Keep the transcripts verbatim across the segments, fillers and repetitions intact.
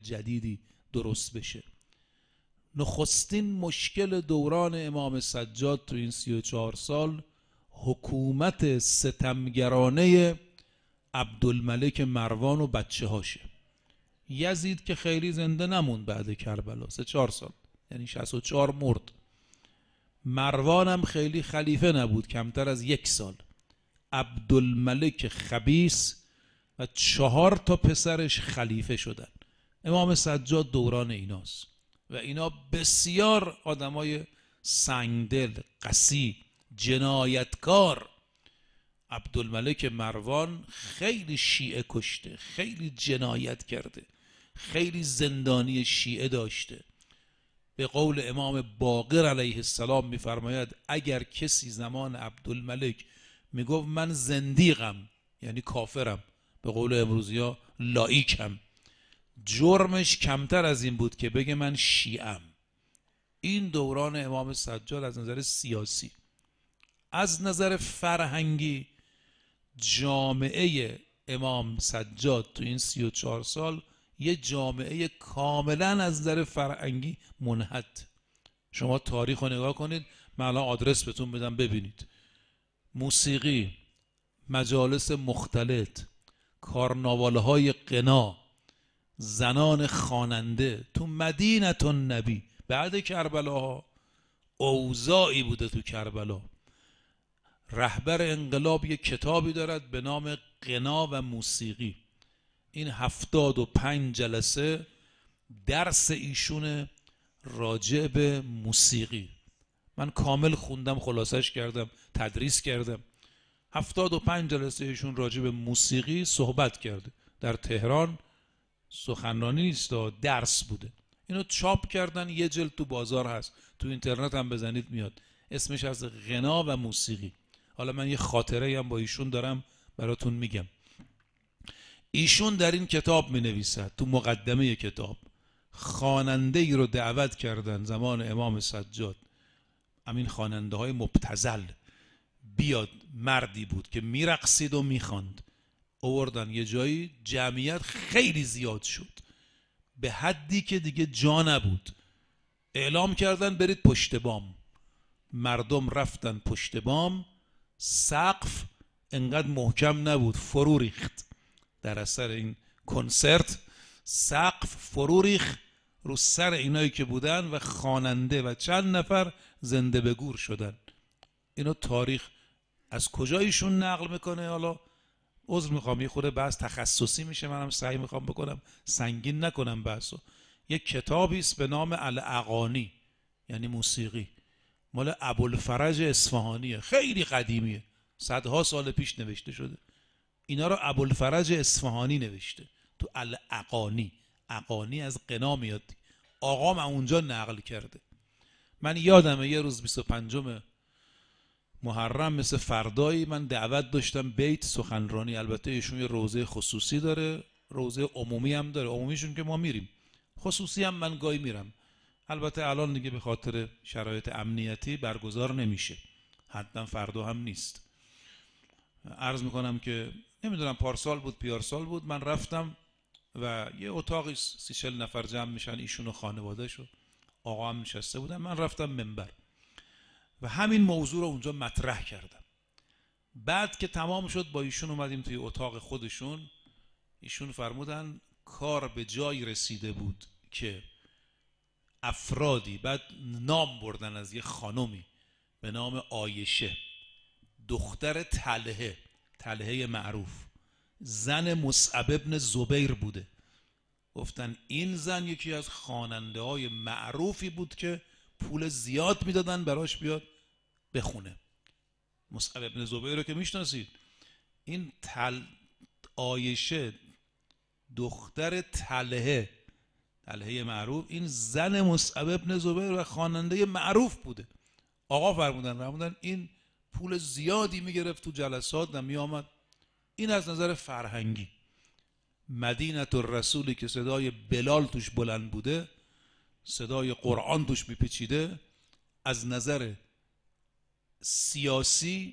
جدیدی درست بشه. نخستین مشکل دوران امام سجاد تو این سی و چهار سال حکومت ستمگرانه عبدالملک مروان و بچه هاشه. یزید که خیلی زنده نموند بعد کربلا، سه چهار سال، یعنی شصت و چهار مرد. مروان هم خیلی خلیفه نبود، کمتر از یک سال. عبدالملک خبیث و چهار تا پسرش خلیفه شدن. امام سجاد دوران ایناست و اینا بسیار آدمای سنگدل، قسی، جنایتکار. عبدالملک مروان خیلی شیعه کشته، خیلی جنایت کرده، خیلی زندانی شیعه داشته. به قول امام باقر علیه السلام میفرماید اگر کسی زمان عبدالملک میگفت من زندیقم، یعنی کافرم، به قول امروزی ها لایکم، جرمش کمتر از این بود که بگه من شیعم. این دوران امام سجاد از نظر سیاسی. از نظر فرهنگی جامعه امام سجاد تو این سی و چهار سال یه جامعه کاملا از نظر فرهنگی منحت. شما تاریخ رو نگاه کنید، من الان آدرس بهتون بدم ببینید. موسیقی، مجالس مختلط، کارناوال‌های غنا، زنان خواننده تو مدینه النبی بعد کربلا اوضاعی بوده. تو کربلا رهبر انقلاب یک کتابی دارد به نام غنا و موسیقی. این هفتاد و پنج جلسه درس ایشون راجع به موسیقی. من کامل خوندم، خلاصش کردم، تدریس کردم. هفتاد و پنج جلسه ایشون راجع به موسیقی صحبت کرده. در تهران سخنرانی نیست، درس بوده. اینو چاپ کردن، یه جلد تو بازار هست، تو اینترنت هم بزنید میاد. اسمش از غنا و موسیقی. حالا من یه خاطره هم با ایشون دارم براتون میگم. ایشون در این کتاب می نویسد، تو مقدمه کتاب، خواننده ای رو دعوت کردن زمان امام سجاد، همین خواننده های مبتذل، بیاد. مردی بود که میرقصید و میخواند. آوردن یه جایی، جمعیت خیلی زیاد شد به حدی که دیگه جا نبود. اعلام کردن برید پشت بام. مردم رفتن پشت بام. سقف انقدر محکم نبود، فرو ریخت. در اثر این کنسرت سقف فرو ریخت رو سر اینایی که بودن و خواننده و چند نفر زنده به گور شدن. اینو تاریخ از کجایشون نقل میکنه؟ حالا عذر میخوام، یه خورده بحث تخصصی میشه، منم سعی میخوام بکنم سنگین نکنم بحثو. یک کتابی است به نام الاغانی، یعنی موسیقی، مال ابوالفرج اصفهانیه، خیلی قدیمیه، صدها سال پیش نوشته شده. اینا رو ابوالفرج اصفهانی نوشته تو الاغانی. اغانی از غنا میاد، آقام اونجا نقل کرده. من یادمه یه روز بیست و پنجم محرم مثل فردایی من دعوت داشتم بیت سخنرانی. البته ایشون یه روضه خصوصی داره، روضه عمومی هم داره. عمومیشون که ما میریم، خصوصی هم من گاهی میرم. البته الان دیگه به خاطر شرایط امنیتی برگزار نمیشه، حتما فردا هم نیست. عرض میکنم که نمیدونم پارسال بود پیارسال بود، من رفتم و یه اتاقی سی چل نفر جمع میشن، ایشون و خانواده‌شو، آقا هم نشسته بودن. من رفتم منبر و همین موضوع رو اونجا مطرح کردم. بعد که تمام شد با ایشون اومدیم توی اتاق خودشون. ایشون فرمودن کار به جایی رسیده بود که افرادی، بعد نام بردن از یه خانومی به نام عایشه، دختر طلحه، طلحه معروف، زن مصعب ابن زبیر بوده. گفتن این زن یکی از خواننده های معروفی بود که پول زیاد میدادن براش بیاد بخونه. مصعب ابن زبیر رو که میشناسید. این تل عایشه دختر طلحه، طلحه معروف، این زن مصعب ابن زبیر و خواننده معروف بوده. آقا فرمودن فرمودن این پول زیادی میگرفت تو جلسات و میآمد. این از نظر فرهنگی. مدینه الرسولی که صدای بلال توش بلند بوده، صدای قرآن توش میپیچیده، از نظر سیاسی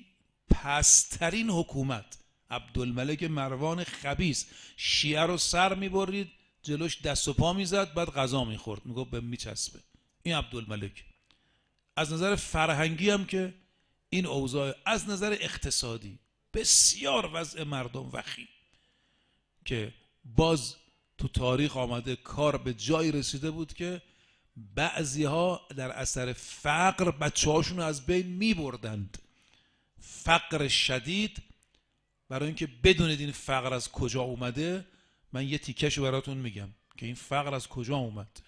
پسترین حکومت. عبدالملک مروان خبیث شیعه رو سر میبرید، جلوش دست و پا میزد، بعد غذا میخورد، میگفت به میچسبه. این عبدالملک. از نظر فرهنگی هم که این اوضاع، از نظر اقتصادی بسیار وضع مردم وخیم که باز تو تاریخ آمده کار به جایی رسیده بود که بعضی ها در اثر فقر بچه هاشون از بین می بردند. فقر شدید. برای اینکه بدونید این فقر از کجا اومده، من یه تیکشو براتون میگم که این فقر از کجا اومد.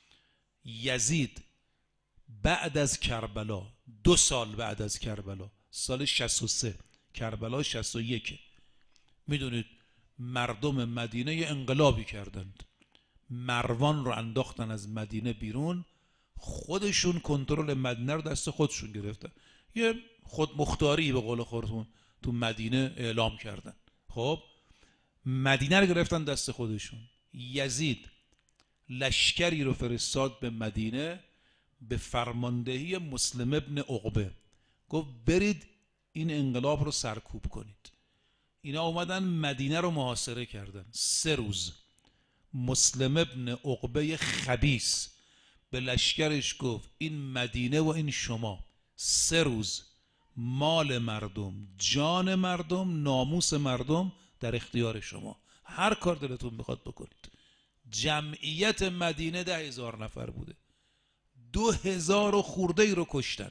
یزید بعد از کربلا، دو سال بعد از کربلا، سال شصت و سه، کربلا شصت و یک، میدونید مردم مدینه انقلابی کردند، مروان رو انداختن از مدینه بیرون، خودشون کنترل مدینه رو دست خودشون گرفتن، یه خودمختاری به قول خودتون تو مدینه اعلام کردن. خب مدینه رو گرفتن دست خودشون. یزید لشکری رو فرستاد به مدینه به فرماندهی مسلم ابن عقبه، گفت برید این انقلاب رو سرکوب کنید. اینا اومدن مدینه رو محاصره کردن سه روز. مسلم ابن عقبه خبیث به لشکرش گفت این مدینه و این شما، سه روز مال مردم، جان مردم، ناموس مردم در اختیار شما، هر کار دلتون میخواد بکنید. جمعیت مدینه ده هزار نفر بوده، دو هزار و خورده ای رو کشتن،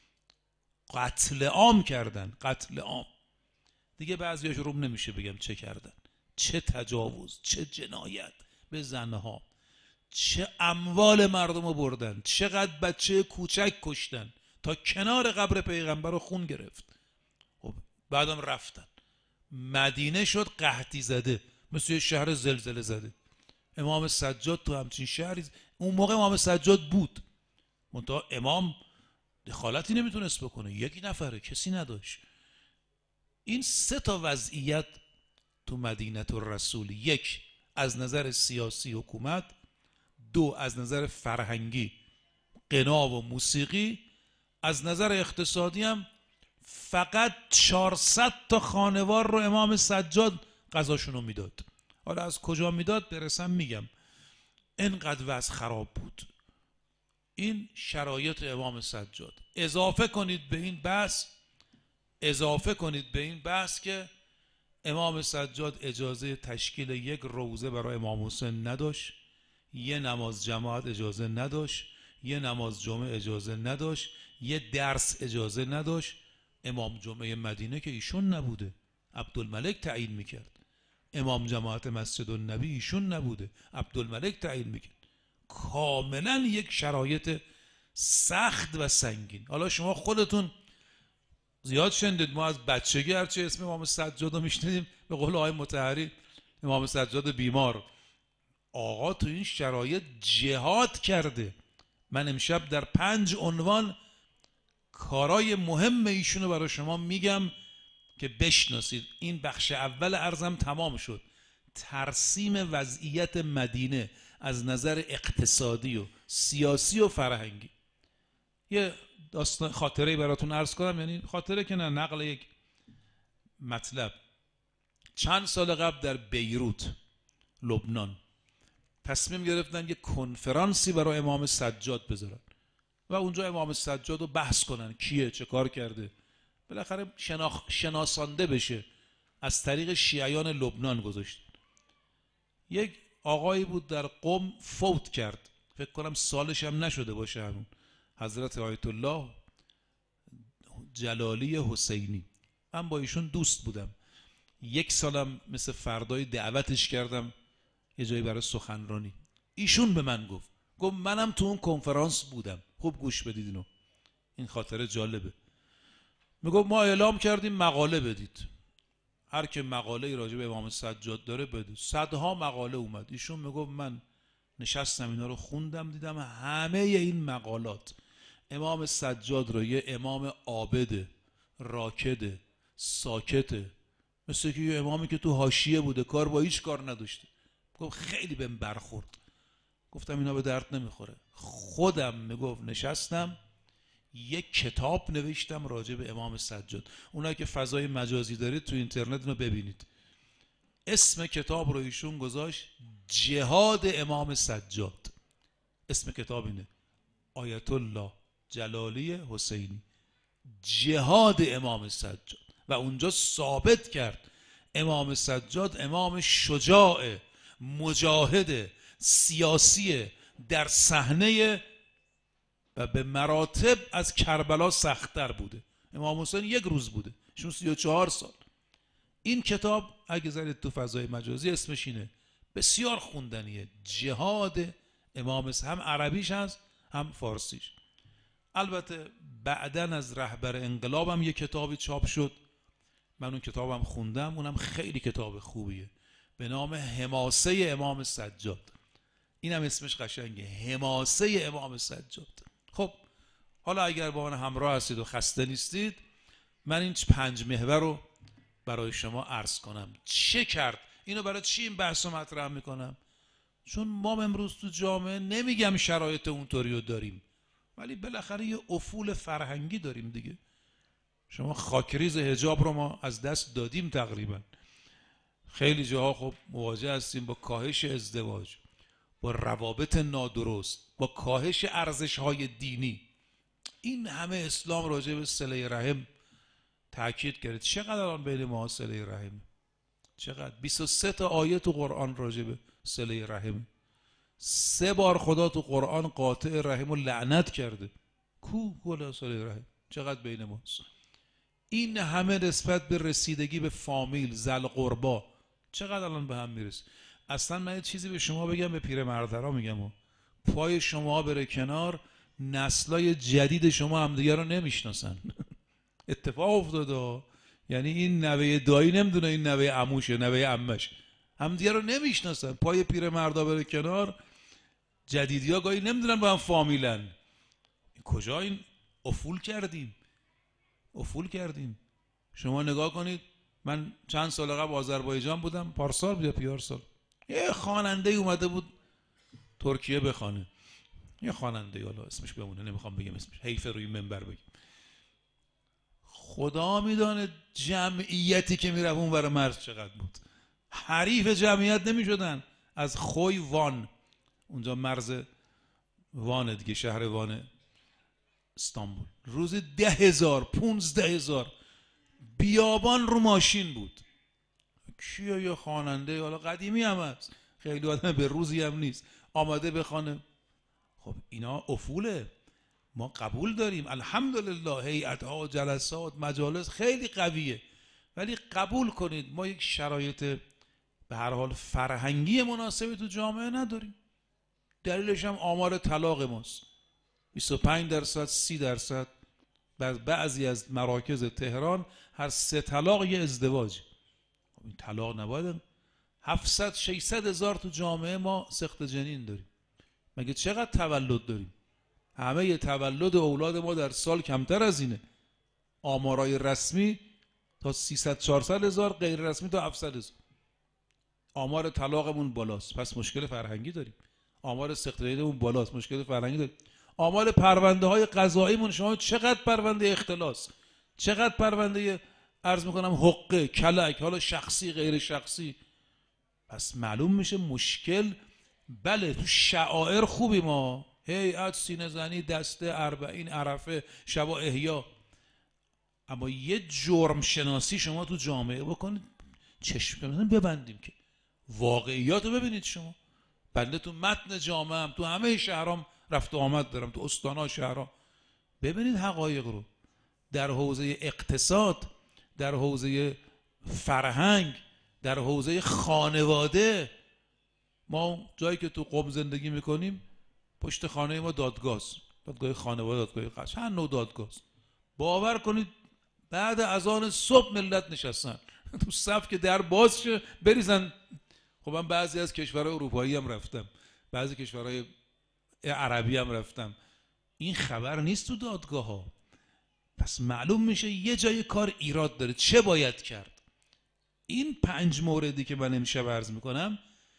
قتل عام کردن، قتل عام. دیگه بعضیاش روم نمیشه بگم چه کردن، چه تجاوز، چه جنایت به زنها، چه اموال مردم رو بردن، چقدر بچه کوچک کشتن، تا کنار قبر پیغمبر رو خون گرفت. خب بعدم رفتن، مدینه شد قحطی زده، مثل یه شهر زلزله زده. امام سجاد تو همچین شهری، اون موقع امام سجاد بود، منتها امام دخالتی نمیتونست بکنه، یکی نفره، کسی نداشت. این سه تا وضعیت تو مدینه الرسول، یک از نظر سیاسی حکومت، دو از نظر فرهنگی غنا و موسیقی، از نظر اقتصادی هم فقط چهارصد تا خانوار رو امام سجاد غذاشونو میداد. حالا از کجا میداد برسم میگم. اینقدر وضع خراب بود. این شرایط امام سجاد. اضافه کنید به این بحث اضافه کنید به این بحث که امام سجاد اجازه تشکیل یک روزه برای امام حسین نداشت، یه نماز جماعت اجازه نداشت، یه نماز جمعه اجازه نداشت، یه درس اجازه نداشت. امام جمعه مدینه که ایشون نبوده، عبدالملک تعیین میکرد. امام جماعت مسجد النبی ایشون نبوده، عبدالملک تعیین میکرد. کاملا یک شرایط سخت و سنگین. حالا شما خودتون زیاد شنیدید، ما از بچگی هرچی اسم امام سجاد رو میشنیدیم، به قول آقای مطهری امام سجاد بیمار، آقا تو این شرایط جهاد کرده. من امشب در پنج عنوان کارای مهم ایشونو برای شما میگم که بشناسید. این بخش اول عرضم تمام شد، ترسیم وضعیت مدینه از نظر اقتصادی و سیاسی و فرهنگی. یه داستان خاطره براتون عرض کنم، یعنی خاطره که نه، نقل یک مطلب. چند سال قبل در بیروت لبنان تصمیم گرفتن یک کنفرانسی برای امام سجاد بذارن و اونجا امام سجاد رو بحث کنن، کیه، چه کار کرده، بالاخره شناخ... شناسانده بشه. از طریق شیعیان لبنان گذاشت. یک آقایی بود در قم فوت کرد، فکر کنم سالش هم نشده باشه همون، حضرت آیت الله جلالی حسینی. من با ایشون دوست بودم، یک سالم مثل فردای دعوتش کردم یه جایی برای سخنرانی. ایشون به من گفت گفت منم تو اون کنفرانس بودم. خوب گوش بدید اینو، این خاطره جالبه. میگفت ما اعلام کردیم مقاله بدید، هر که مقاله راجع به امام سجاد داره بده. صدها مقاله اومد. ایشون میگفت من نشستم اینا رو خوندم، دیدم همه این مقالات امام سجاد رو یه امام عابد، راکد، ساکته، مثل که یه امامی که تو حاشیه بوده، کار با هیچ کار نداشته. گفت خیلی بهم برخورد. گفتم اینا به درد نمیخوره. خودم میگفت نشستم یک کتاب نوشتم راجع به امام سجاد. اونایی که فضای مجازی دارید تو اینترنت اینو ببینید. اسم کتاب رو ایشون گذاشت جهاد امام سجاد. اسم کتاب اینه، آیت الله جلالی حسینی، جهاد امام سجاد. و اونجا ثابت کرد امام سجاد امام شجاع، مجاهد، سیاسی، در صحنه و به مراتب از کربلا سخت‌تر بوده. امام حسین یک روز بوده، شون سی و چهار سال. این کتاب اگه زدید تو فضای مجازی اسمش اینه، بسیار خوندنیه، جهاد امام سجاد، هم عربیش هست هم فارسیش. البته بعدن از رهبر انقلابم یک کتابی چاپ شد، من اون کتابم خوندم، اونم خیلی کتاب خوبیه، به نام حماسه امام سجاد. اینم اسمش قشنگه، حماسه امام سجاد. خب حالا اگر با من همراه هستید و خسته نیستید، من این پنج محور رو برای شما عرض کنم. چه کرد؟ اینو برای چی این بحث رو مطرح میکنم؟ چون ما امروز تو جامعه، نمیگم شرایط اونطوری رو داریم، ولی بالاخره یه افول فرهنگی داریم دیگه. شما خاکریز حجاب رو ما از دست دادیم تقریبا. خیلی جاها خب مواجه هستیم با کاهش ازدواج، با روابط نادرست، با کاهش ارزش‌های دینی. این همه اسلام راجع به صله رحم تاکید کرد. چقدر الان بین ما صله رحم؟ چقدر؟ بیست و سه تا آیه تو قرآن راجع به صله رحم. سه بار خدا تو قرآن قاطع رحم رو لعنت کرده. کو گل صله رحم؟ چقدر بین ماست؟ این همه نسبت به رسیدگی به فامیل، ذل قربا، چقدر الان به هم میرسه. اصلا من یه چیزی به شما بگم، به پیرمردرا میگم، و پای شما بره کنار، نسلای جدید شما همدیگه رو نمیشناسن. اتفاق افتاده، یعنی این نوه دایی نمیدونه این نوه عموشه، نوه عمش، همدیگه رو نمیشناسن. پای پیرمردا بره کنار، جدیدیا گاهی نمیدونن با هم فامیلن. کجا این افول کردیم؟ افول کردیم. شما نگاه کنید، من چند سال قبل آذربایجان بودم، پارسال بود یا پیارسال، یه خواننده اومده بود ترکیه بخونه، یه خواننده، حالا اسمش بمونه، نمیخوام بگم اسمش، حیف روی منبر بگم. خدا میدونه جمعیتی که میرفت اون ور مرز چقدر بود. حریف جمعیت نمیشدن. از خوی وان، اونجا مرز وانه دیگه، شهر وانه استانبول، روز ده هزار پونزده هزار بیابان رو ماشین بود. کیه؟ یه خواننده، حالا قدیمی هم هست، خیلی آدم به روزی هم نیست، آماده بخوانه. خب اینا افوله. ما قبول داریم الحمدلله، هیئت‌ها، جلسات، مجالس خیلی قویه، ولی قبول کنید ما یک شرایط به هر حال فرهنگی مناسبی تو جامعه نداریم. دلیلش هم آمار طلاق ماست، بیست و پنج درصد، سی درصد. در بعضی از مراکز تهران هر سه طلاق یه ازدواج. این طلاق نباید. هفتصد ششصد هزار تو جامعه ما سقط جنین داریم. مگه چقدر تولد داریم؟ همه ی تولد اولاد ما در سال کمتر از اینه. آمارای رسمی تا سیصد چهارصد هزار، غیر رسمی تا هفتصد هزار. آمار طلاقمون بالاست، پس مشکل فرهنگی داریم. آمار سقط جنینمون بالاست، مشکل فرهنگی داریم. آمار پرونده های قضاییمون، شما چقدر پرونده اختلاس، چقدر پرونده عرض میکنم حقه، کلک، حالا شخصی غیر شخصی. پس معلوم میشه مشکل. بله تو شعائر خوبی ما، هیئت، سینه زنی، دسته، اربعین، عرفه، شب احیا، اما یه جرم شناسی شما تو جامعه بکنید، چشم ببندیم که واقعیات رو ببینید. شما بنده تو متن جامعه هم تو همه شهرام رفت و آمد دارم، تو استان‌ها، شهرها، ببینید حقایق رو. در حوزه اقتصاد، در حوزه فرهنگ، در حوزه خانواده، ما جایی که تو قم زندگی میکنیم پشت خانه ما دادگاه، دادگاه خانواده، دادگاه قضا، چند نوع دادگاه. باور کنید بعد از آن صبح ملت نشستن تو صف که در باز شه بریزن. خب من بعضی از کشورهای اروپایی هم رفتم، بعضی کشورهای عربی هم رفتم، این خبر نیست تو دادگاه ها. پس معلوم میشه یه جای کار ایراد داره. چه باید کرد؟ این پنج موردی که من امشب عرض میکنم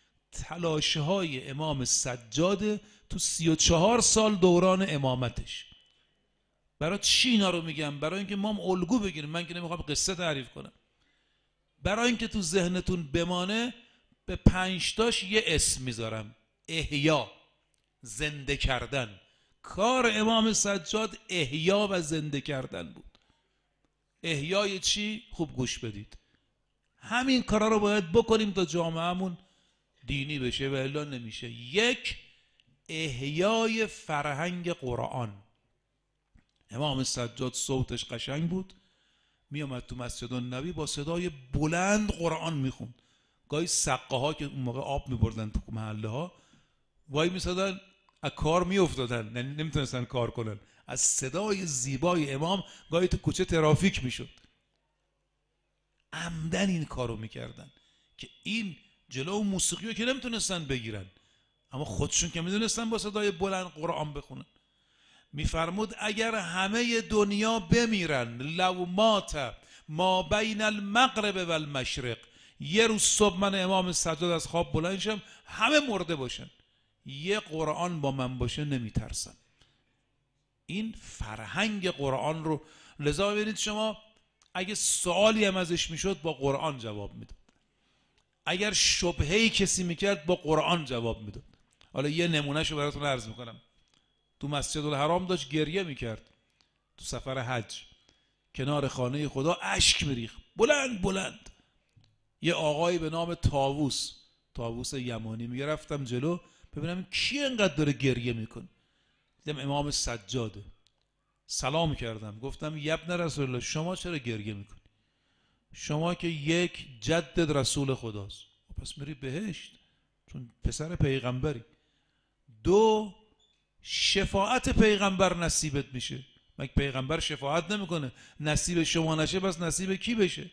تلاش های امام سجاد تو سی و چهار سال دوران امامتش. برای چی اینا رو میگم؟ برای اینکه ما هم الگو بگیریم. من که نمیخوام قصه تعریف کنم. برای اینکه تو ذهنتون بمانه به پنجتاش یه اسم میذارم. احیا، زنده کردن. کار امام سجاد احیا و زنده کردن بود. احیای چی؟ خوب گوش بدید. همین کارا رو باید بکنیم تا جامعهمون دینی بشه و الا نمیشه. یک، احیای فرهنگ قرآن. امام سجاد صوتش قشنگ بود، می اومد تو مسجد النبی با صدای بلند قرآن میخوند. گاهی سقه ها که اون موقع آب میبردن تو محله ها وای میسادن از کار میافتادن، نمیتونستن کار کنن از صدای زیبای امام. گاهی تو کوچه ترافیک میشد. عمدن این کارو میکردن که این جلو موسیقی رو که نمیتونستن بگیرن، اما خودشون که میدونستن با صدای بلند قرآن بخونن. میفرمود اگر همه دنیا بمیرن، لو مات ما بین المغرب و المشرق، یه روز صبح من امام سجاد از خواب بلند شم همه مرده باشن، یه قرآن با من باشه نمیترسم. این فرهنگ قرآن رو لذا ببینید شما اگه سوالی هم ازش میشد با قرآن جواب میداد، اگر شبهه‌ای کسی میکرد با قرآن جواب میداد. حالا یه نمونهشو براتون عرض میکنم. تو مسجد الحرام داشت گریه میکرد تو سفر حج، کنار خانه خدا اشک میریخت بلند بلند. یه آقایی به نام طاووس، طاووس یمانی، میگه رفتم جلو ببینم کی انقدر داره گریه میکنه، دیدم امام سجاده. سلام کردم، گفتم یبن رسول الله شما چرا گریه میکنی؟ شما که یک جدد رسول خداست، پس میری بهشت چون پسر پیغمبری. دو، شفاعت پیغمبر نصیبت میشه. مگه پیغمبر شفاعت نمیکنه؟ نصیب شما نشه بس نصیب کی بشه؟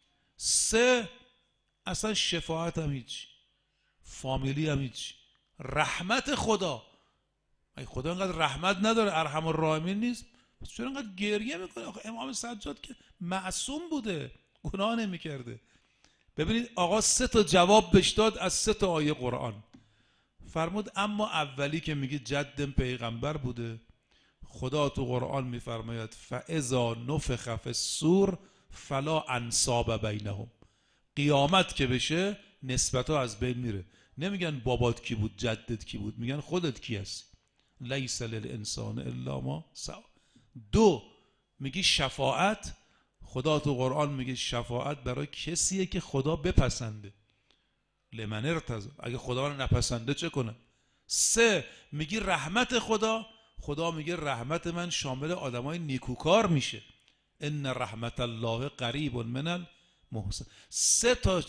سه، اصلا شفاعت هم هیچ، فامیلی هم هیچ، رحمت خدا. مگه خدا انقدر رحمت نداره؟ ارحم الراحمین نیست؟ پس چرا انقدر گریه میکنه؟ آخه امام سجاد که معصوم بوده، گناه نمیکرده. ببینید آقا سه تا جواب بهش داد از سه تا آیه قرآن. فرمود اما اولی که میگه جدم پیغمبر بوده، خدا تو قرآن میفرماید فاذا نفخ فی الصور فلا انساب بینهم. قیامت که بشه نسبت ها از بین میره. نمیگن بابات کی بود، جدت کی بود، میگن خودت کی هستی. لیس للانسان الا ما سعی. دو، میگی شفاعت. خدا تو قرآن میگه شفاعت برای کسیه که خدا بپسنده. لمن ارتضی، اگه خدا رو نپسنده چه کنه؟ سه، میگی رحمت خدا. خدا میگه رحمت من شامل آدمای نیکوکار میشه. ان رحمت الله قریب من المحسن. سه تا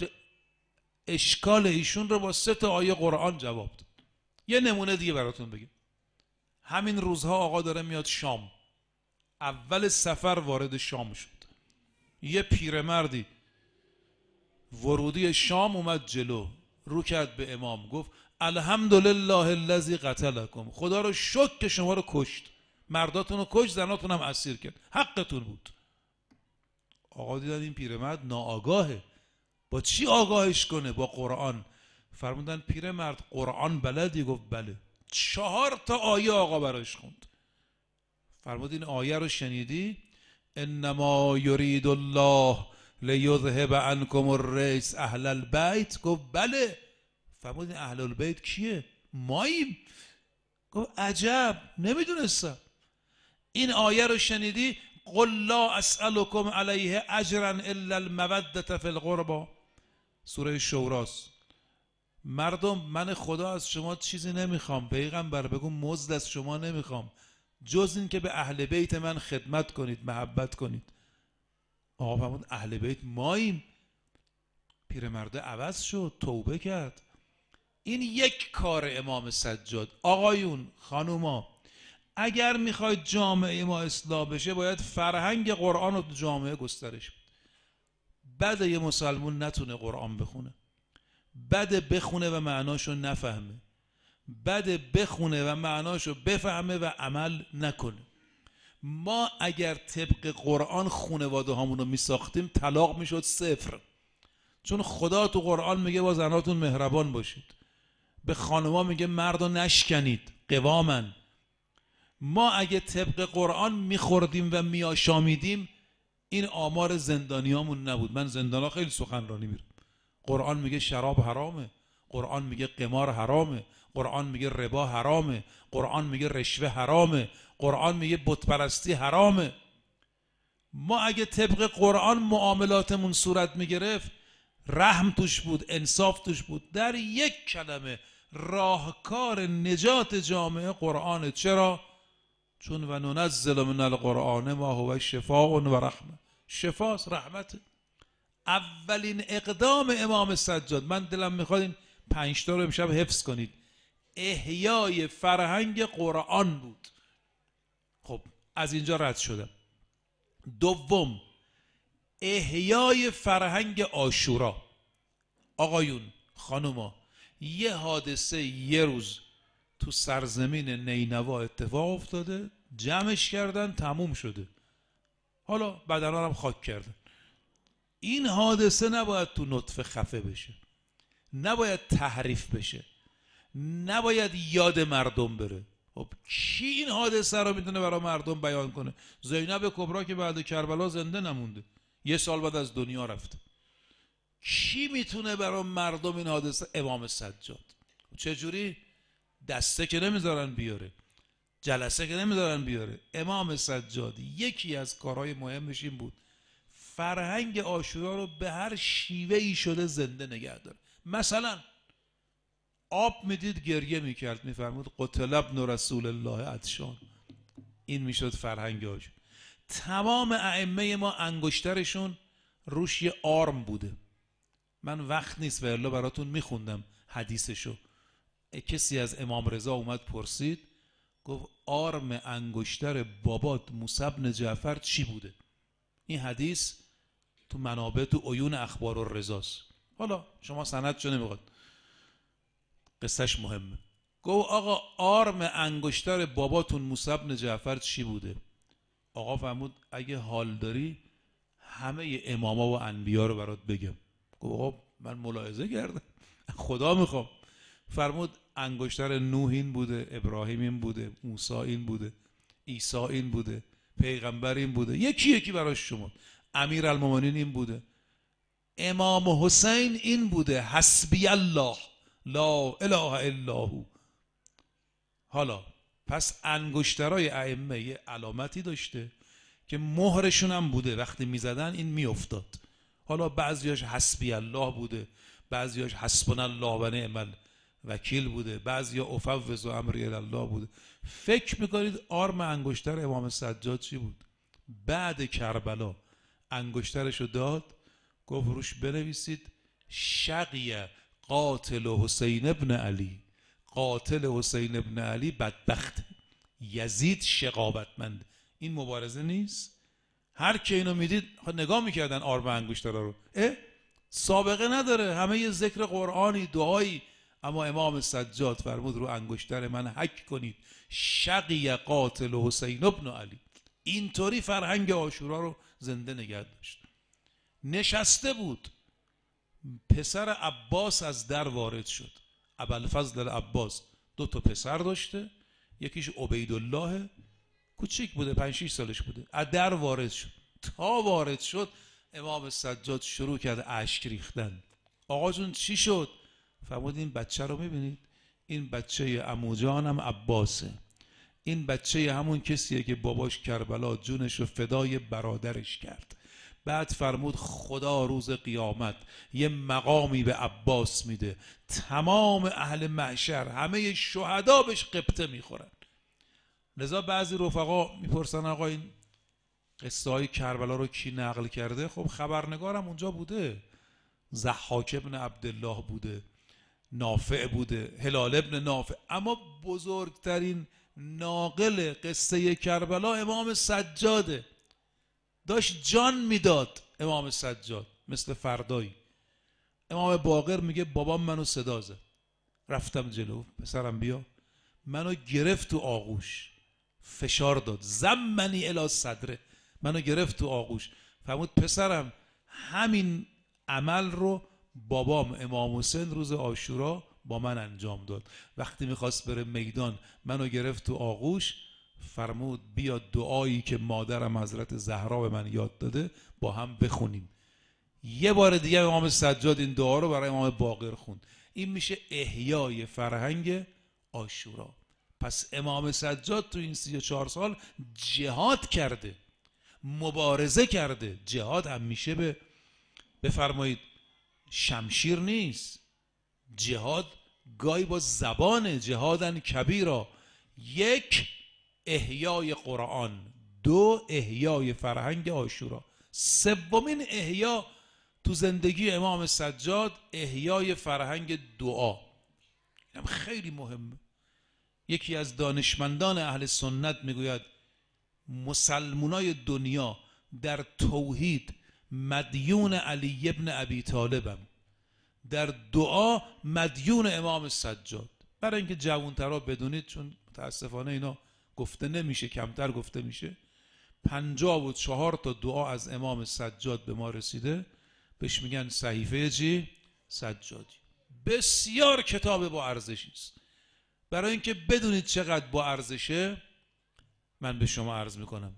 اشکال ایشون رو با سه تا آیه قرآن جواب داد. یه نمونه دیگه براتون بگم. همین روزها آقا داره میاد شام، اول سفر وارد شام شد. یه پیرمردی ورودی شام اومد جلو، رو کرد به امام، گفت الحمدلله الذی قتلکم. خدا رو شکر که شما رو کشت، مرداتون رو کشت، زناتون هم اسیر کرد، حقتون بود. آقا دیدن این پیرمرد ناآگاهه، با چی آگاهش کنه؟ با قرآن. فرمودن پیرمرد قرآن بلدی؟ گفت بله. چهار تا آیه آقا براش خوند. فرمود این آیه رو شنیدی؟ انما یرید الله لیذهب عنکم الرجس اهل البیت. گفت بله. فرمود اهل البیت کیه؟ ماییم. گفت عجب، نمیدونستم. این آیه رو شنیدی؟ قل لا اسألكم علیه اجرا الا المودة فی القربى. سوره شوراست. مردم من خدا از شما چیزی نمیخوام، پیغمبر بگو مزد از شما نمیخوام جز این که به اهل بیت من خدمت کنید، محبت کنید. آقا فرمود اهل بیت ماییم. پیرمرده عوض شد، توبه کرد. این یک کار امام سجاد. آقایون، خانوما، اگر میخواید جامعه ما اصلاح بشه باید فرهنگ قرآن رو تو جامعه گسترش بده. بده یه مسلمون نتونه قرآن بخونه، بده بخونه و معناشو نفهمه، بده بخونه و معناشو بفهمه و عمل نکنه. ما اگر طبق قرآن خانواده هامونو میساختیم طلاق میشد صفر، چون خدا تو قرآن میگه با زناتون مهربان باشید، به خانوما میگه مردو نشکنید، قوامن. ما اگه طبق قرآن میخوردیم و میآشامیدیم این آمار زندانیامون نبود. من زندانا خیلی سخنرانی میرم. قرآن میگه شراب حرامه، قرآن میگه قمار حرامه، قرآن میگه ربا حرامه، قرآن میگه رشوه حرامه، قرآن میگه بت پرستی حرامه. ما اگه طبق قرآن معاملاتمون صورت میگرفت، رحم توش بود، انصاف توش بود، در یک کلمه راهکار نجات جامعه قرآن. چرا؟ چون و ننزل من القرآن ما هو شفاء و رحمه. شفاست، رحمت. اولین اقدام امام سجاد، من دلم میخواد این پنج تا رو امشب حفظ کنید، احیای فرهنگ قرآن بود. خب از اینجا رد شدم. دوم، احیای فرهنگ عاشورا. آقایون، خانوما، یه حادثه یه روز تو سرزمین نینوا اتفاق افتاده، جمعش کردن، تموم شده، حالا بدنا هم خاک کردن. این حادثه نباید تو نطفه خفه بشه، نباید تحریف بشه، نباید یاد مردم بره. خب کی این حادثه رو میتونه برای مردم بیان کنه؟ زینب کبرا که بعد کربلا زنده نمونده، یه سال بعد از دنیا رفته. کی میتونه برای مردم این حادثه؟ امام سجاد. چجوری؟ دسته که نمیذارن بیاره، جلسه که نمیذارن بیاره. امام سجاد یکی از کارهای مهمش این بود فرهنگ عاشورا رو به هر شیوهی شده زنده نگه داره. مثلا آب میدید گریه میکرد، میفرمود قتل ابن رسول الله عطشان. این میشد فرهنگ عاشورا. تمام ائمه ما انگشترشون روش یه آرم بوده. من وقت نیست و الا براتون میخوندم حدیثشو. کسی از امام رضا اومد پرسید، گفت آرم انگشتر بابات موسی بن جعفر چی بوده؟ این حدیث تو منابع، تو عیون اخبار الرضاست. حالا شما سندشو نمیخواد، قصهش مهمه. گفت آقا آرم انگشتر باباتون موسی بن جعفر چی بوده؟ آقا فرمود اگه حال داری همه اماما و انبیا رو برات بگم. گفت آقا من ملاحظه کردم، خدا میخوام. فرمود انگشتر نوح این بوده، ابراهیم این بوده، موسی این بوده، عیسی این بوده، پیغمبر این بوده، یکی یکی براش شما. امیرالمومنین این بوده، امام حسین این بوده، حسبی الله لا اله الا هو. حالا پس انگشترهای ائمه یه علامتی داشته که مهرشون هم بوده، وقتی میزدن این میافتاد. حالا بعضیاش حسبی الله بوده، بعضیاش حسبنا الله و نعم الوکیل بوده، بعضیا افوض امری الی الله بوده. فکر میکنید آرم انگشتر امام سجاد چی بود؟ بعد کربلا انگشترشو داد، گفت روش بنویسید شقی قاتل حسین ابن علی. قاتل حسین ابن علی بدبخت، یزید شقاوتمند. این مبارزه نیست؟ هر که اینو میدید نگاه میکردن آرم انگشتر رو، اه سابقه نداره، همه یه ذکر قرآنی، دعایی. اما امام سجاد فرمود رو انگشتر من حک کنید شقی قاتل حسین ابن علی. اینطوری فرهنگ عاشورا رو زنده نگه داشت. نشسته بود، پسر عباس از در وارد شد. ابوالفضل عباس دو تا پسر داشته، یکیش عبیدالله کوچیک بوده، پنج شش سالش بوده، از در وارد شد. تا وارد شد امام سجاد شروع کرد اشک ریختن. آقا جون چی شد؟ فرمود این بچه رو میبینید؟ این بچه عمو جانم عباسه، این بچه همون کسیه که باباش کربلا جونش رو فدای برادرش کرد. بعد فرمود خدا روز قیامت یه مقامی به عباس میده، تمام اهل محشر همه شهدا بهش قبطه میخورن. لذا بعضی رفقا میپرسن آقا این قصه های کربلا رو کی نقل کرده؟ خب خبرنگارم اونجا بوده، ضحاک ابن عبدالله بوده، نافع بوده، هلال ابن نافع. اما بزرگترین ناقل قصه کربلا امام سجاده. داشت جان میداد امام سجاد، مثل فردایی. امام باقر میگه بابام منو صدا زد، رفتم جلو، پسرم بیا. منو گرفت تو آغوش، فشار داد، زمنی الی صدره، منو گرفت تو آغوش. فرمود پسرم همین عمل رو بابام امام حسین روز عاشورا با من انجام داد. وقتی میخواست بره میدان منو گرفت تو آغوش، فرمود بیا دعایی که مادرم حضرت زهرا به من یاد داده با هم بخونیم. یه بار دیگه امام سجاد این دعا رو برای امام باقر خوند. این میشه احیای فرهنگ عاشورا. پس امام سجاد تو این سی و چهار سال جهاد کرده، مبارزه کرده. جهاد هم میشه به بفرمایید شمشیر نیست، جهاد گاهی با زبان. جهادن کبیرا، یک احیای قرآن، دو احیای فرهنگ عاشورا. سومین احیا تو زندگی امام سجاد احیای فرهنگ دعا. اینم خیلی مهمه. یکی از دانشمندان اهل سنت میگوید مسلمانای دنیا در توحید مدیون علی ابن ابی طالبم، در دعا مدیون امام سجاد. برای اینکه جوانترها بدونید، چون متاسفانه اینا گفته نمیشه، کمتر گفته میشه، پنجاه و چهار تا دعا از امام سجاد به ما رسیده، بهش میگن صحیفه چی؟ سجادی. بسیار کتاب با ارزشی است. برای اینکه بدونید چقدر با ارزشه، من به شما عرض میکنم.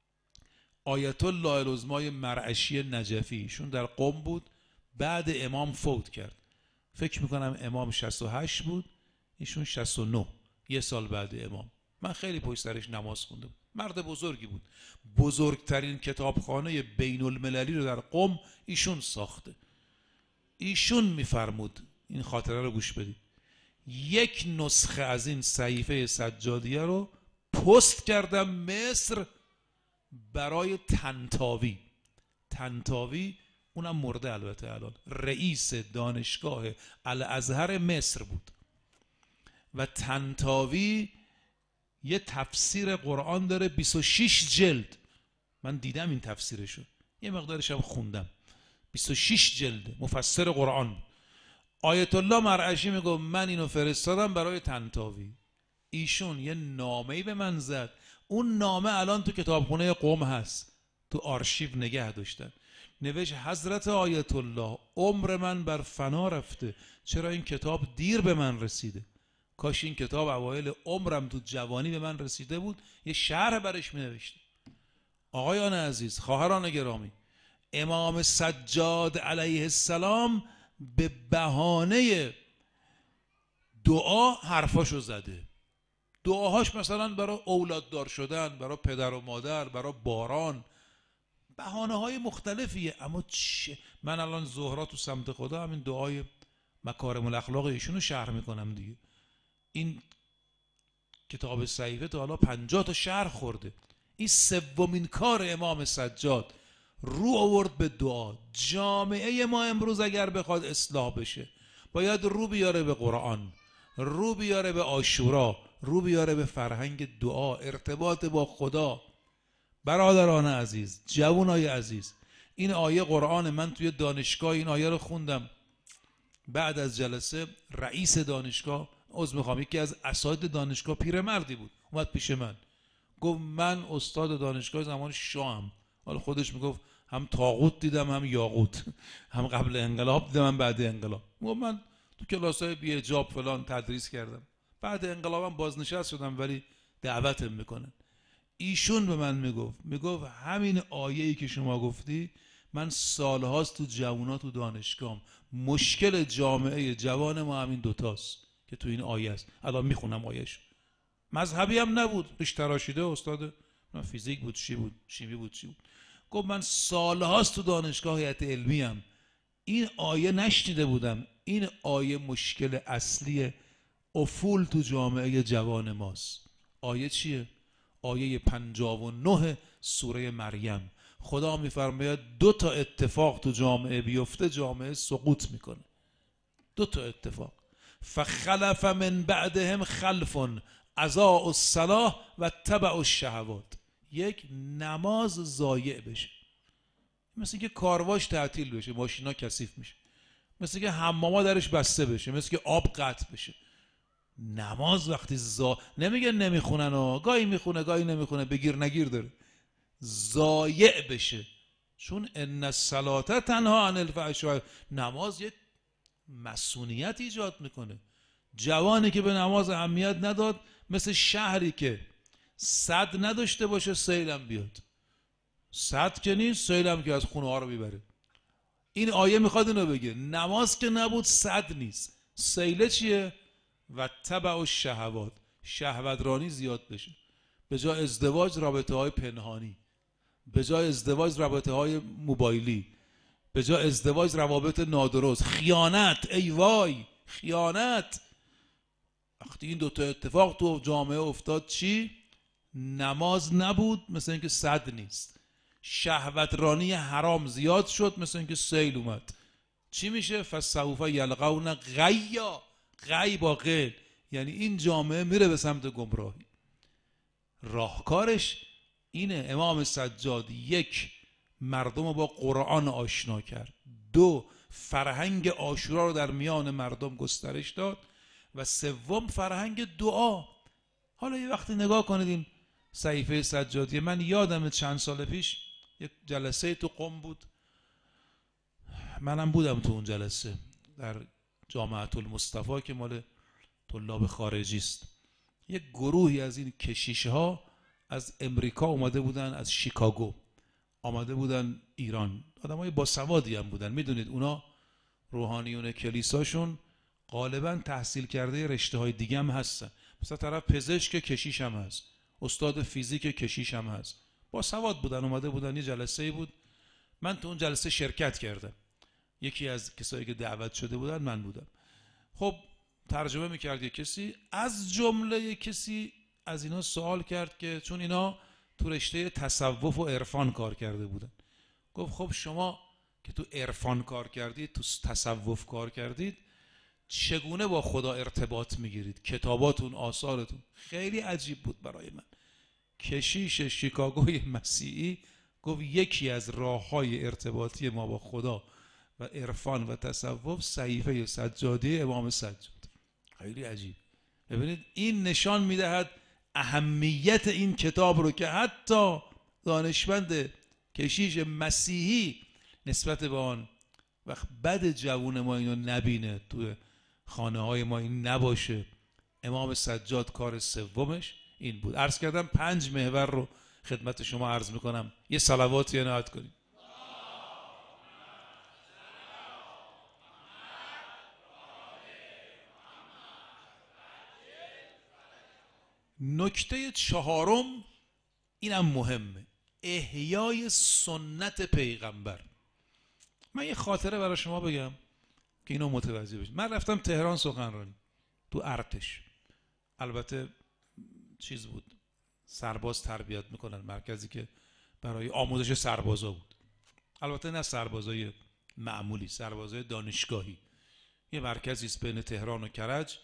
آیت الله العظمای مرعشی نجفی، ایشون در قم بود، بعد امام فوت کرد. فکر میکنم امام شصت و هشت بود، ایشون شصت و نه، یه سال بعد امام. من خیلی پشت سرش نماز خوندم. مرد بزرگی بود. بزرگترین کتابخانه بین المللی رو در قم ایشون ساخته. ایشون میفرمود، این خاطره رو گوش بدید، یک نسخه از این صحیفه سجادیه رو پست کردم مصر برای طنطاوی. طنطاوی اونم مرده البته الان، رئیس دانشگاه الازهر مصر بود. و طنطاوی یه تفسیر قرآن داره بیست و شش جلد. من دیدم این تفسیرشو، یه مقدارش هم خوندم. بیست و شش جلد مفسر قرآن. آیت الله مرعشی میگه من اینو فرستادم برای طنطاوی. ایشون یه نامه‌ای به من زد. اون نامه الان تو کتابخونه قم هست، تو آرشیو نگه داشتن. نوشت حضرت آیت الله عمر من بر فنا رفته، چرا این کتاب دیر به من رسیده؟ کاش این کتاب اوایل عمرم تو جوانی به من رسیده بود، یه شرح برش می نوشته. آقایان عزیز، خواهران گرامی، امام سجاد علیه السلام به بهانه دعا حرفاشو زده. دعاهاش مثلا برای اولاددار شدن، برای پدر و مادر، برای باران، بهانه های مختلفیه. اما چه؟ من الان ظهرا تو سمت خدا همین دعای مکارم الاخلاق ایشونو شرح میکنم دیگه. این کتاب صحیفه تا حالا پنجاه تا شرح خورده. این سومین کار امام سجاد، رو آورد به دعا. جامعه ما امروز اگر بخواد اصلاح بشه، باید رو بیاره به قرآن، رو بیاره به عاشورا، رو بیاره به فرهنگ دعا، ارتباط با خدا. برادران عزیز، جوانای عزیز، این آیه قرآن، من توی دانشگاه این آیه رو خوندم. بعد از جلسه رئیس دانشگاه، عذر میخوام، یکی از اساتید دانشگاه، پیرمردی بود، اومد پیش من گفت من استاد دانشگاه زمان شاهم. حالا خودش میگفت هم طاغوت دیدم هم یاقوت، هم قبل انقلاب دیدم هم بعد انقلاب. گفت من تو کلاسای بی حجاب فلان تدریس کردم، بعد انقلابم بازنشست شدم ولی دعوتم میکنن. ایشون به من میگفت میگفت همین آیه‌ای که شما گفتی، من سالهاست تو جوونا تو دانشگاهم، مشکل جامعه جوان ما همین دوتاست که تو این آیه است. الان میخونم آیه‌شو. مذهبی هم نبود، ریش تراشیده، استاد فیزیک بود، چی بود، شیمی بود، چی بود. گفت من سالهاست تو دانشگاه هیئت علمی ام، این آیه نشنیده بودم. این آیه مشکل اصلی افول تو جامعه جوان ماست. آیه چیه؟ آیه پنجاه و نه سوره مریم. خدا میفرماید دو تا اتفاق تو جامعه بیفته جامعه سقوط میکنه. دو تا اتفاق. فخلف من بعدهم خلف اضاعوا الصلاة و تبعوا الشهوات. یک، نماز ضایع بشه، مثل که کارواش تعطیل بشه، ماشینا کثیف میشه، مثل که حماما درش بسته بشه، مثل که آب قطع بشه. نماز وقتی زا نمیگه نمیخونن و گاهی میخونه گاهی نمیخونه، بگیر نگیر داره، ضایع بشه. چون ان الصلاة تنها عن الفحشاء، نماز یک مسئولیت ایجاد میکنه. جوانی که به نماز اهمیت نداد مثل شهری که سد نداشته باشه سیلم بیاد. سد که نیست، سیلم که از خونه ها رو میبره. این آیه میخواد اینو بگه، نماز که نبود سد نیست. سیله چیه؟ و تبع الشهوات، شهوت رانی زیاد بشه. به جای ازدواج رابطه های پنهانی، به جای ازدواج رابطه های موبایلی، به جای ازدواج روابط نادرست، خیانت. ای وای خیانت. وقتی این دوتا اتفاق تو جامعه افتاد چی؟ نماز نبود، مثل اینکه صد نیست. شهوت رانی حرام زیاد شد، مثل اینکه سیل اومد. چی میشه؟ فسوف یلقون غیا. غی با غیل، یعنی این جامعه میره به سمت گمراهی. راهکارش اینه. امام سجاد یک، مردم رو با قرآن آشنا کرد. دو، فرهنگ عاشورا رو در میان مردم گسترش داد. و سوم، فرهنگ دعا. حالا یه وقتی نگاه کنید این صحیفه سجادیه، من یادم چند سال پیش یک جلسه تو قم بود، منم بودم تو اون جلسه، در جامعه المصطفی که مال طلاب خارجی است. یک گروهی از این کشیش ها از امریکا اومده بودن، از شیکاگو آمده بودن ایران. آدمای باسوادی هم بودن. میدونید اونا روحانیون کلیساشون غالبا تحصیل کرده رشته های دیگه هم هستن. مثلا طرف پزشک کشیش هم هست، استاد فیزیک کشیش هم هست. باسواد بودن، اومده بودن. یه جلسه بود، من تو اون جلسه شرکت کردم. یکی از کسایی که دعوت شده بودن من بودم. خب ترجمه میکرد یک کسی، از جمله یک کسی از اینا سوال کرد که چون اینا تو رشته تصوف و عرفان کار کرده بودن، گفت خب شما که تو عرفان کار کردید، تو تصوف کار کردید، چگونه با خدا ارتباط میگیرید؟ کتاباتون، آثارتون. خیلی عجیب بود برای من. کشیش شیکاگوی مسیحی گفت یکی از راه‌های ارتباطی ما با خدا و عرفان و تصوف صحیفه سجادی امام سجاد. خیلی عجیب. ببینید این نشان میدهد اهمیت این کتاب رو که حتی دانشمند کشیش مسیحی نسبت به آن وقت بد جوون ما اینو نبینه، تو خانه های ما این نباشه. امام سجاد کار سومش این بود. عرض کردم پنج محور رو خدمت شما عرض میکنم. یه صلواتی عنایت کنیم. نکته چهارم اینم مهمه، احیای سنت پیغمبر. من یه خاطره برای شما بگم که اینو متوجه بشید. من رفتم تهران سخنرانی تو ارتش. البته چیز بود، سرباز تربیت میکنن، مرکزی که برای آموزش سربازا بود. البته نه سربازای معمولی، سربازای دانشگاهی. یه مرکزی است بین تهران و کرج.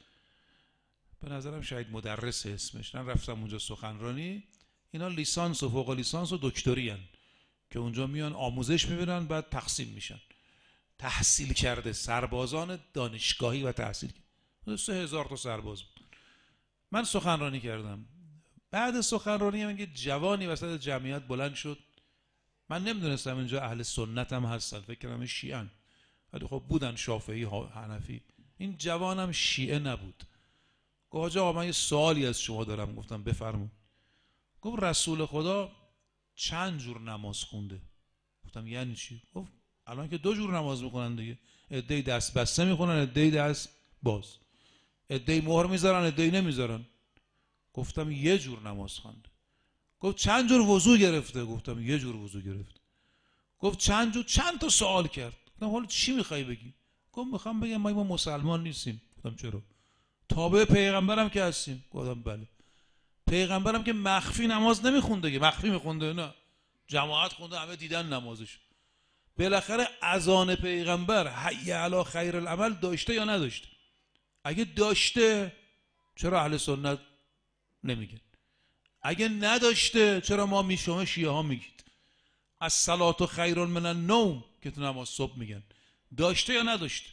به نظرم شاید مدرس اسمش. من رفتم اونجا سخنرانی. اینا لیسانس و فوق لیسانس و دکتری هن که اونجا میان آموزش میبینن، بعد تقسیم میشن. تحصیل کرده سربازان دانشگاهی و تحصیل کرده. سه هزار تا سرباز بود. من سخنرانی کردم. بعد سخنرانی من یه جوانی وسط جمعیت بلند شد. من نمیدونستم اینجا اهل سنت هم هستن، فکر کردم شیعن، ولی خب بودن شافعی، حنفی. این جوانم شیعه نبود. گفت حاج آقا من یه سوالی از شما دارم. گفتم بفرمایید. گفت رسول خدا چند جور نماز خونده؟ گفتم یعنی چی؟ گفت الان که دو جور نماز میخونن دیگه، عده‌ای دست بسته میخونن، عده‌ای دست باز، عده‌ای مهر میذارن، عده‌ای نمیذارن. گفتم یه جور نماز خونده. گفت چند جور وضو گرفته؟ گفتم یه جور وضو گرفته. گفت چند جور؟ چند تا سوال کرد. گفتم حالا چی میخوای بگی؟ گفت میخوام بگم ما ما مسلمان نیستیم. گفتم چرا؟ تابع پیغمبرم که هستیم. گفتم بله. پیغمبرم که مخفی نماز نمیخونده، که مخفی میخونده؟ نه، جماعت خونده، همه دیدن نمازش. بالاخره اذان پیغمبر حی علی خیر العمل داشته یا نداشته؟ اگه داشته چرا اهل سنت نمیگن؟ اگه نداشته چرا ما میشومه شیعه ها میگید؟ الصلاة خیر من النوم که تو نماز صبح میگن. داشته یا نداشته؟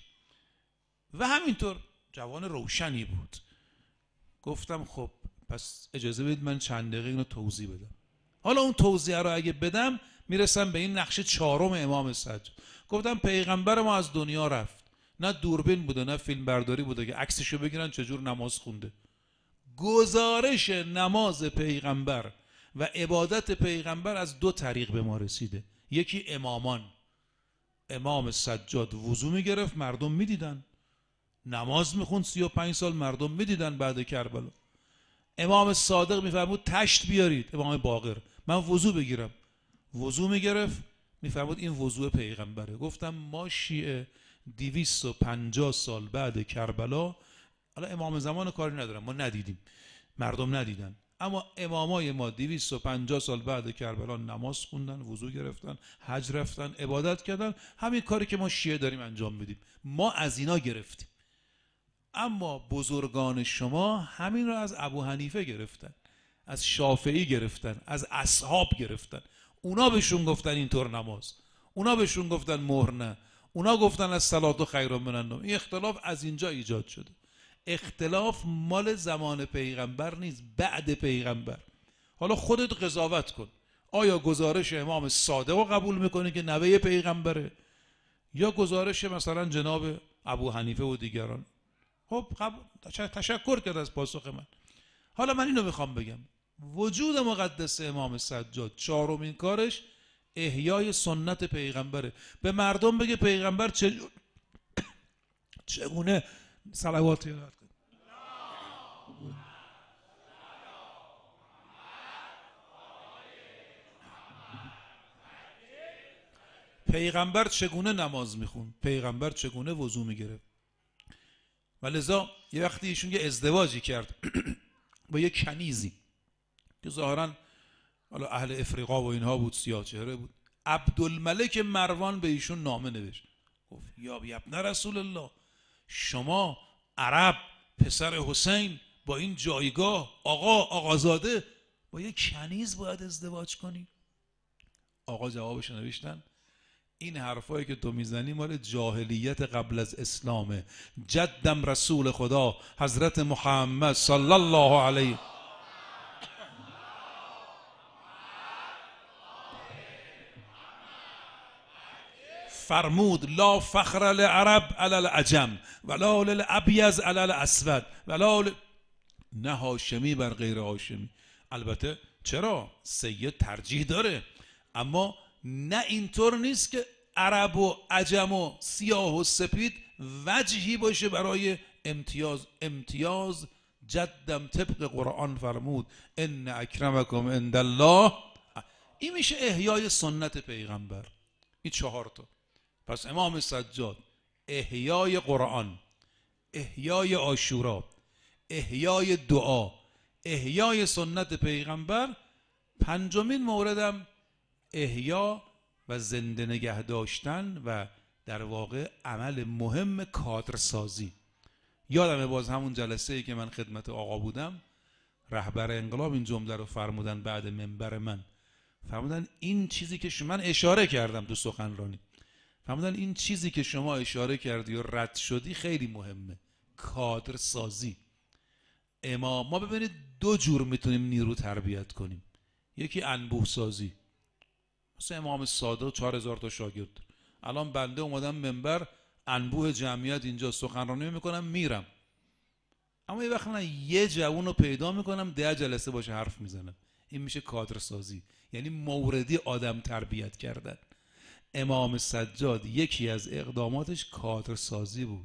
و همینطور جوان روشنی بود. گفتم خب پس اجازه بدید من چند دقیقه اینو توضیح بدم. حالا اون توضیح رو اگه بدم میرسم به این نقش چهارم امام سجاد. گفتم پیغمبر ما از دنیا رفت، نه دوربین بوده نه فیلم برداری بوده که عکسشو بگیرن چجور نماز خونده. گزارش نماز پیغمبر و عبادت پیغمبر از دو طریق به ما رسیده. یکی امامان، امام سجاد وضو میگرفت مردم میدیدن، نماز میخوند سی و پنج سال مردم میدیدن. بعد کربلا امام صادق میفرمود تشت بیارید، امام باقر من وضو بگیرم، وضو میگرفت میفرمود این وضو پیغمبره. گفتم ما شیعه دویست و پنجاه سال بعد کربلا، حالا امام زمان کاری ندارم، ما ندیدیم، مردم ندیدن، اما امامای ما دویست و پنجاه سال بعد کربلا نماز خوندن، وضو گرفتن، حج رفتن، عبادت کردن، همین کاری که ما شیعه داریم انجام میدیم. ما از اینا گرفتیم. اما بزرگان شما همین رو از ابو حنیفه گرفتن، از شافعی گرفتن، از اصحاب گرفتن. اونا بهشون گفتن اینطور نماز، اونا بهشون گفتن مهر نه، اونا گفتن از صلات و خیر من النوم. این اختلاف از اینجا ایجاد شده. اختلاف مال زمان پیغمبر نیست، بعد پیغمبر. حالا خودت قضاوت کن، آیا گزارش امام صادق رو قبول میکنی که نوه پیغمبره، یا گزارش مثلا جناب ابو حنیفه و دیگران؟ خب تشکر کرد از پاسخ من. حالا من اینو میخوام بگم، وجود مقدس امام سجاد چهارمین کارش احیای سنت پیغمبره. به مردم بگه پیغمبر چجور چگونه صلوات یاد کنه. پیغمبر چگونه نماز میخون، پیغمبر چگونه وضو میگرفت. و لذا یه وقتی ایشون یه ازدواجی کرد با یه کنیزی که ظاهرا حالا اهل افریقا و اینها بود، سیاه چهره بود. عبدالملک مروان به ایشون نامه نوشت، گفت یا ابن رسول الله، شما عرب پسر حسین با این جایگاه آقا آقازاده با یه کنیز باید ازدواج کنی؟ آقا جوابش نوشتن این حرفایی که تو میزنی مال جاهلیت قبل از اسلامه. جدم رسول خدا حضرت محمد صلی الله علیه فرمود لا فخر للعرب علی العجم ولا للابیض علی الاسود ولا ل... نه هاشمی بر غیر هاشمی. البته چرا سید ترجیح داره، اما نه اینطور نیست که عرب و عجم و سیاه و سپید وجهی باشه برای امتیاز. امتیاز جدم طبق قرآن فرمود ان اکرمکم عند الله. این میشه احیای سنت پیغمبر. این چهار تا. پس امام سجاد احیای قرآن، احیای عاشورا، احیای دعا، احیای سنت پیغمبر. پنجمین موردم احیا و زنده نگه داشتن و در واقع عمل مهم کادرسازی. یادمه باز همون جلسه ای که من خدمت آقا بودم، رهبر انقلاب این جمله رو فرمودن بعد منبر من. فرمودن این چیزی که شما، من اشاره کردم تو سخنرانی، فرمودن این چیزی که شما اشاره کردی و رد شدی خیلی مهمه، کادرسازی. امام ما ببینید دو جور میتونیم نیرو تربیت کنیم. یکی انبوه سازی، مثلا امام صادق چهار هزار تا شاگرد. الان بنده اومدم منبر، انبوه جمعیت اینجا سخنرانی میکنم میرم، اما یه وقت من یه جوون رو پیدا میکنم ده جلسه باشه حرف میزنم. این میشه کادرسازی، یعنی موردی آدم تربیت کردن. امام سجاد یکی از اقداماتش کادرسازی بود،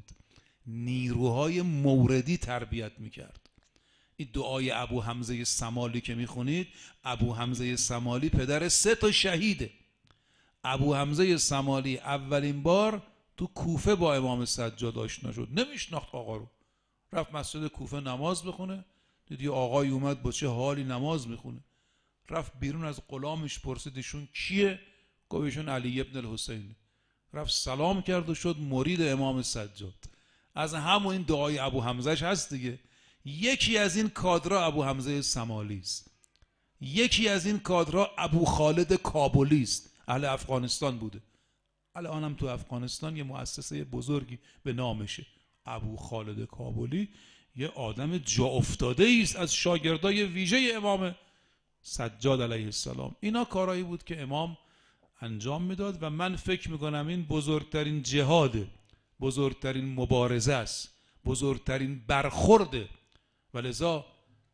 نیروهای موردی تربیت میکرد. این دعای ابو حمزه سمالی که میخونید، ابو حمزه سمالی پدر سه تا شهیده. ابو حمزه سمالی اولین بار تو کوفه با امام سجاد آشنا شد، نمیشناخت آقا رو، رفت مسجد کوفه نماز بخونه، دید یه آقایی اومد با چه حالی نماز میخونه، رفت بیرون از غلامش پرسید ایشون کیه؟ گفت ایشون علی ابن الحسین. رفت سلام کرد و شد مرید امام سجاد. از همون این دعای ابو حمزهش هست دیگه. یکی از این کادرها ابو حمزه سمالی است، یکی از این کادرها ابو خالد کابلی است، اهل افغانستان بوده. الان هم تو افغانستان یه مؤسسه بزرگی به نامشه. ابو خالد کابلی یه آدم جا افتاده است از شاگردای ویژه امام سجاد علیه السلام. اینا کارهایی بود که امام انجام میداد و من فکر میکنم این بزرگترین جهاده، بزرگترین مبارزه است، بزرگترین برخورده. و لذا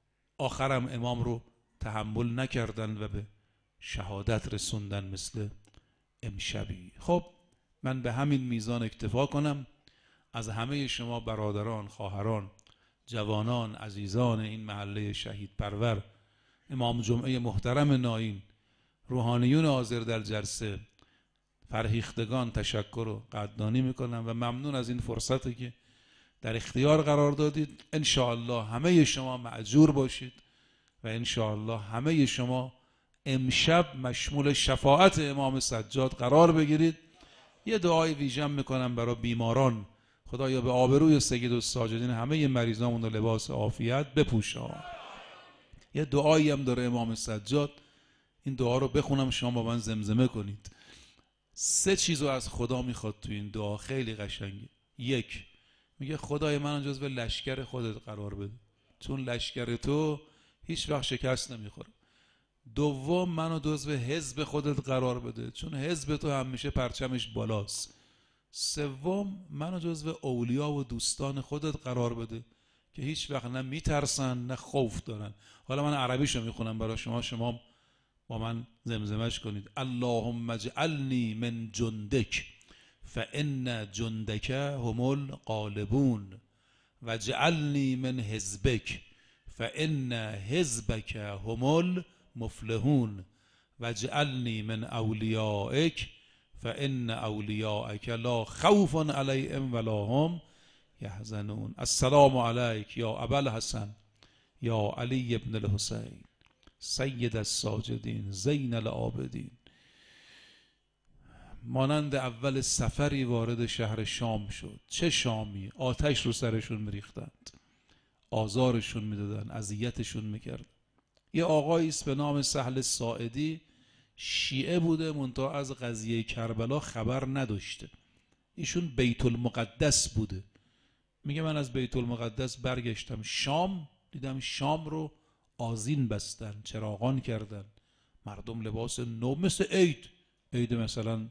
آخرم امام رو تحمل نکردن و به شهادت رسوندن مثل امشبی. خب من به همین میزان اکتفا کنم. از همه شما برادران، خواهران، جوانان، عزیزان این محله شهید پرور، امام جمعه محترم ناین، روحانیون حاضر در جلسه، فرهیختگان تشکر و قدردانی میکنم و ممنون از این فرصتی که در اختیار قرار دادید. انشاءالله همه شما مأجور باشید و انشاءالله همه شما امشب مشمول شفاعت امام سجاد قرار بگیرید. یه دعای ویژه میکنم برای بیماران، خدایا به آبروی سید الساجدین همه مریضامون رو لباس عافیت بپوشان. یه دعایی هم داره امام سجاد، این دعا رو بخونم شما با من زمزمه کنید. سه چیزو از خدا میخواد تو این دعا، خیلی قشنگه. یک، میگه خدای من جزو لشکر خودت قرار بده، چون لشکر تو هیچ وقت شکست نمیخوره. دوم، منو جزو حزب خودت قرار بده، چون حزب تو همیشه پرچمش بالاست. سوم، منو جزو اولیا و دوستان خودت قرار بده که هیچ وقت نه میترسن نه خوف دارن. حالا من عربیشو میخونم برای شما، شما با من زمزمش کنید. اللهم اجعلنی من جندک فان جندک هم الغالبون واجعلنی من حزبک فان حزبک هم المفلحون واجعلنی من اولیائک فان اولیاءک لا خوف علیهم ولا هم یحزنون. السلام علیک یا ابا الحسن یا علی ابن الحسین سید الساجدین زین العابدین. مانند اول سفری وارد شهر شام شد. چه شامی؟ آتش رو سرشون میریختند، آزارشون میدادن، اذیتشون میکرد. یه آقایی است به نام سهل ساعدی، شیعه بوده منتها از قضیه کربلا خبر نداشته. ایشون بیت المقدس بوده. میگه من از بیت المقدس برگشتم شام، دیدم شام رو آذین بستن، چراغان کردن، مردم لباس نو مثل عید، عید مثلا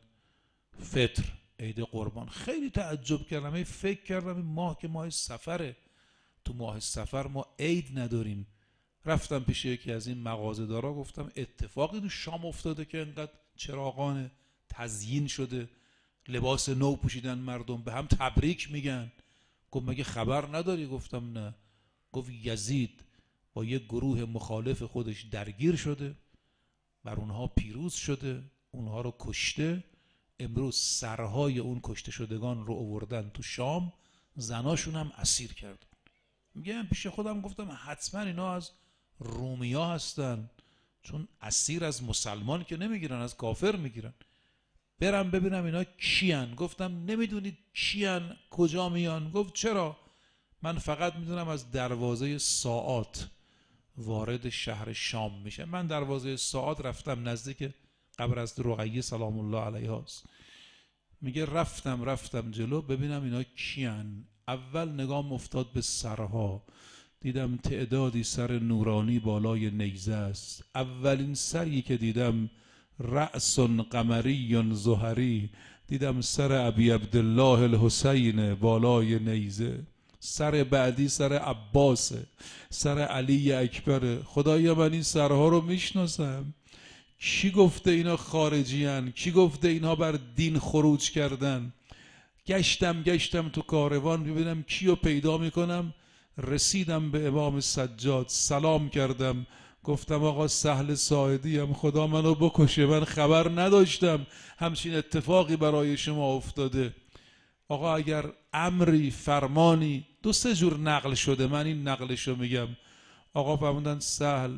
فطر، عید قربان. خیلی تعجب کردم، فکر کردم این ماه که ماه سفره، تو ماه سفر ما عید نداریم. رفتم پیش یکی از این مغازه‌دارا، گفتم اتفاقی تو شام افتاده که انقدر چراغان تزیین شده، لباس نو پوشیدن مردم، به هم تبریک میگن؟ گفت مگه خبر نداری؟ گفتم نه. گفت یزید با یک گروه مخالف خودش درگیر شده، بر اونها پیروز شده، اونها رو کشته، امروز سرهای اون کشته شدگان رو آوردن تو شام، زناشون هم اسیر کردن. میگم پیش خودم گفتم حتما اینا از رومیا هستن، چون اسیر از مسلمان که نمیگیرن، از کافر میگیرن. برم ببینم اینا کیان. گفتم نمیدونید کیان؟ کجا میان؟ گفت چرا؟ من فقط میدونم از دروازه ساعات وارد شهر شام میشه. من دروازه ساعات رفتم، نزدیک قبر از رقیه سلام الله علیها است. میگه رفتم رفتم جلو ببینم اینا کیان. اول نگام افتاد به سرها، دیدم تعدادی سر نورانی بالای نیزه است. اولین سری که دیدم رأس قمری زهری، دیدم سر ابی عبدالله الحسین بالای نیزه. سر بعدی سر عباسه، سر علی اکبره. خدایا من این سرها رو میشناسم. کی گفته اینا خارجی هن؟ کی گفته اینا بر دین خروج کردن؟ گشتم گشتم تو کاروان ببینم کیو پیدا میکنم. رسیدم به امام سجاد، سلام کردم، گفتم آقا سهل ساعدی هم، خدا منو بکشه، من خبر نداشتم همچین اتفاقی برای شما افتاده. آقا اگر امری فرمانی، دو سه جور نقل شده، من این نقلشو میگم. آقا فرمودن سهل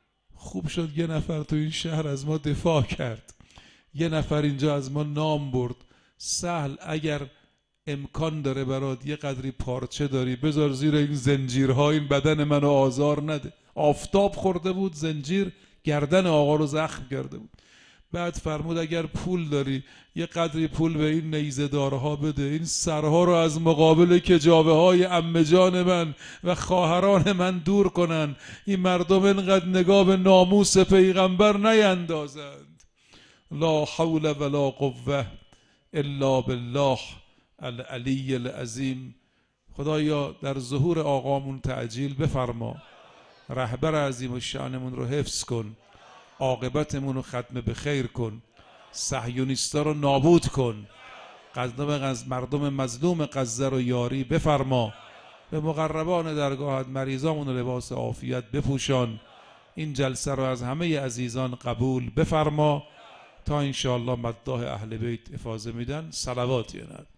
خوب شد یه نفر تو این شهر از ما دفاع کرد، یه نفر اینجا از ما نام برد. سهل اگر امکان داره برات یه قدری پارچه داری بذار زیر این زنجیرها، این بدن منو آزار نده. آفتاب خورده بود، زنجیر گردن آقا رو زخم کرده بود. بعد فرمود اگر پول داری یه قدری پول به این نیزه دارها بده، این سرها رو از مقابل کجاوه های عمه جان من و خواهران من دور کنن، این مردم اینقدر نگاه به ناموس پیغمبر نیندازند. لا حول ولا قوه الا بالله العلی العظیم. خدایا در ظهور آقامون تعجیل بفرما رهبر عظیم و شأنمون رو حفظ کن، عاقبتمون رو ختم به خیر کن، صهیونیستا رو نابود کن، مردم مظلوم غزه رو یاری بفرما، به مقربان درگاهت مریضامون رو لباس عافیت بپوشان. این جلسه رو از همه عزیزان قبول بفرما تا انشاءالله مداح اهل بیت افاضه میدن. صلوات یناد.